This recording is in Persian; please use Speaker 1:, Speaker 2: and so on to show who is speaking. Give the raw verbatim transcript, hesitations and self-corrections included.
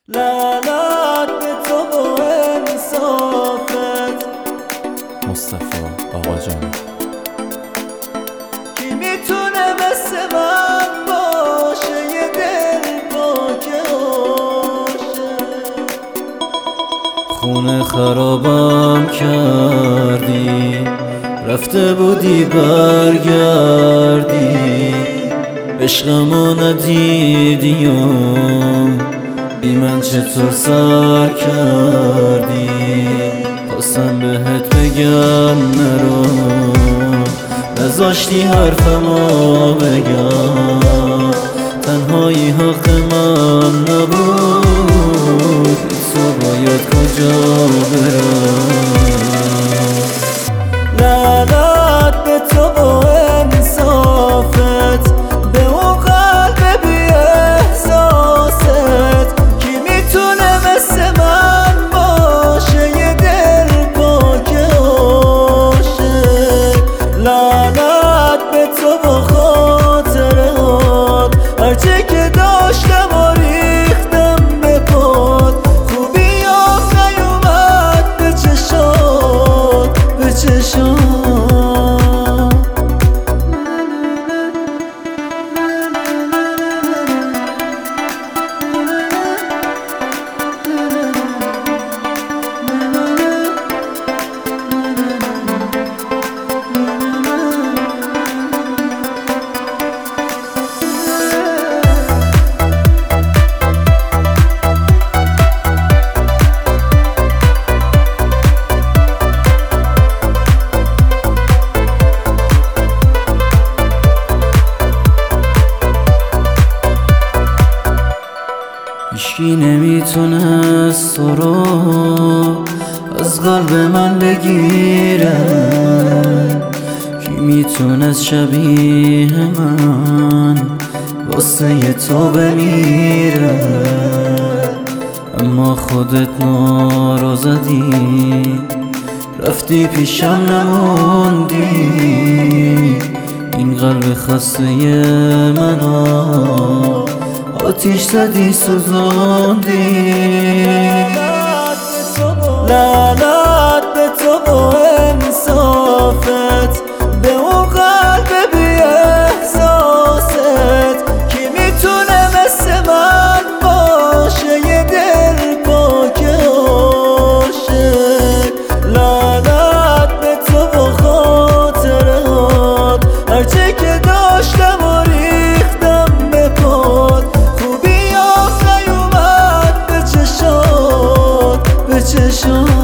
Speaker 1: لعنت به تو و انصافت.
Speaker 2: مصطفی آقاجانی.
Speaker 1: کی میتونه مثل من باشه یه دل پاک عاشق؟
Speaker 2: خونه خرابم کردی، رفته بودی برگردی، عشقمو ندیدی و بی من چطور سر کردی. خواستم بهت بگم نرو، نذاشتی حرفمو بگم، تنهایی حق من نبود، تو باید کجا برم.
Speaker 1: لعنت به تو و انصافت، به اون قلب بی احساست. کی میتونه مثل من باشه یه دل پاک عاشق؟ لعنت به تو و خاطرات، هرچه که داشتم و ریختم به پات. خوبی آخ نیومد به چشات، به چشات.
Speaker 2: هیچکی نمیتونست تو رو از قلب من بگیره، کی میتونست شبیه من واسه تو بمیره. اما خودت نارو زدی، رفتی پیشم نموندی، این قلب خسته منو آتیش زدی سوزوندی.
Speaker 1: لعنت به تو و انصافت، به اون قلب بی احساست. کی میتونه مثل من باشه یه دل پاک عاشق؟ لعنت به تو و خاطرات، هرچه که داشتم و ریختم به پات. خوبی آخ نیومد به چشات، به چشات.